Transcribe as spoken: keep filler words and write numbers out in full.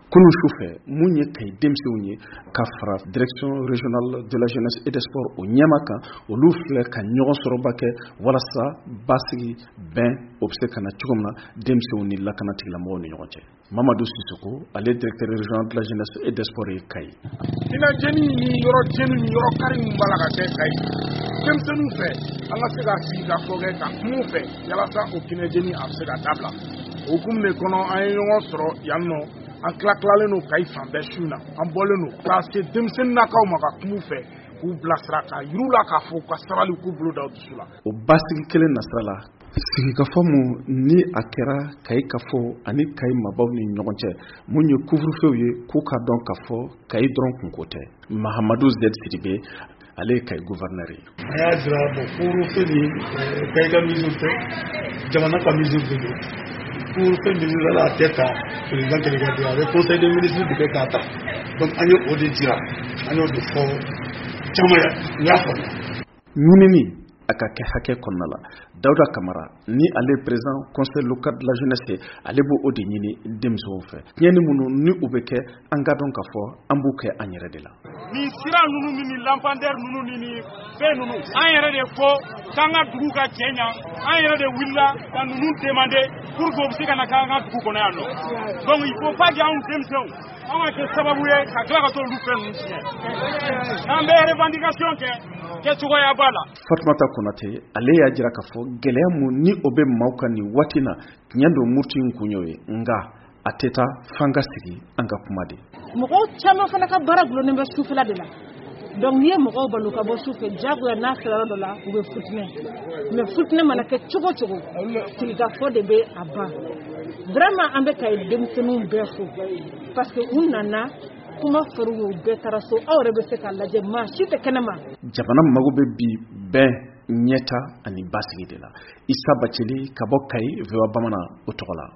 kunun sufɛ mun ye Kayi denmisɛnw ye ka fara direction régionale de la jeunesse et des sports o ɲɛma kan olu filɛ ka ɲɔgɔn sɔrɔba kɛ walasa basigi bɛn o bɛ se ka na cogo min na denmisɛnw ni lakana tigilamɔgɔw ni ɲɔgɔn cɛ. Mamadou Sissoko ale directeur régional de la jeunesse et des sports ye Kayi. Ina jeni ni yɔrɔ jeni ni yɔrɔ kari min b'a la ka kɛ Kayi denmisɛnninw fɛ an ka se ka sigi ka fɔ kɛ ka kuma fɛ yalasa o kɛnɛ jeni a bɛ se ka dabila. O hukumu de kɔnɔ an ye ɲɔgɔn sɔrɔ yan nɔ an tila tilalen n'o Kayi fan bɛɛ su na an bɔlen n'o ka se denmisɛnninnakaw ma ka kuma fɛ k'u bilasira ka yiru la k'a fɔ ka sabali k'u bolo da dusu la. O basigi kelen nasira la sigikafɔ mun ni a kɛra Kayi kafɔ ani Kayi mabaw ni ɲɔgɔn cɛ mun ye couvre-feu ye k'u ka dɔn ka fɔ Kayi dɔrɔn kunko tɛ. Mahamadou Z Sidibe ale ye Kayi gouverneur ye. A y'a jira bon couvre-feu ni Kayi ka mesure tɛ jamana ka mesure de don. Couvre-feu mesure la a tɛ ta président kɛlɛ ka di a bɛ conseil des ministres de bɛ k'a ta donc an ye o de jira an y'o de fɔ caman ya n y'a faamuya. Ɲinini a ka kɛ hakɛ kɔnɔna la Dawuda Kamara ni ale président conseil local de la jeunesse ale b'o o de ɲini denmisɛnw fɛ tiɲɛni minnu ni u bɛ kɛ an ka dɔn ka fɔ an b'u kɛ an yɛrɛ de la. Ni sira ninnu ni ni lampadaire ninnu ni ni fɛn ninnu an yɛrɛ de fɔ k'an ka dugu ka cɛ ɲa an yɛrɛ de wulila ka ninnu demander pour que o bɛ se ka na k'an ka dugu kɔnɔ yan nɔ donc il faut pas que anw denmisɛnw an ka kɛ sababu ye ka tila ka t'olu fɛn ninnu tiɲɛ n'an bɛ revendication kɛ kɛcogoya b'a la. Fatumata Konate ale y'a jira k'a fɔ gɛlɛya mun ni o bɛ maaw kan nin waati na tiɲɛ don Murti in kun y'o ye nka a tɛ taa f'an ka sigi an ka kuma de. Mɔgɔw caman fana ka baara gulonnen bɛ sufɛla de la donc n'i ye mɔgɔw balo ka bɔ sufɛ jagoya n'a sera yɔrɔ dɔ la u bɛ futinɛ mais futinɛ mana kɛ cogo cogo sigikafɔ de bɛ a ban vraiment an bɛ Kayi denmisɛnninw bɛɛ fo parce que u nana kuma fɔr'u ye u bɛɛ taara so aw yɛrɛ bɛ se k'a lajɛ maa si tɛ kɛnɛma. Jamana mago bɛ bi bɛn ɲɛta ani basigi de la. Isa Bacili ka bɔ Kayi V O A Bamanan o tɔgɔ la.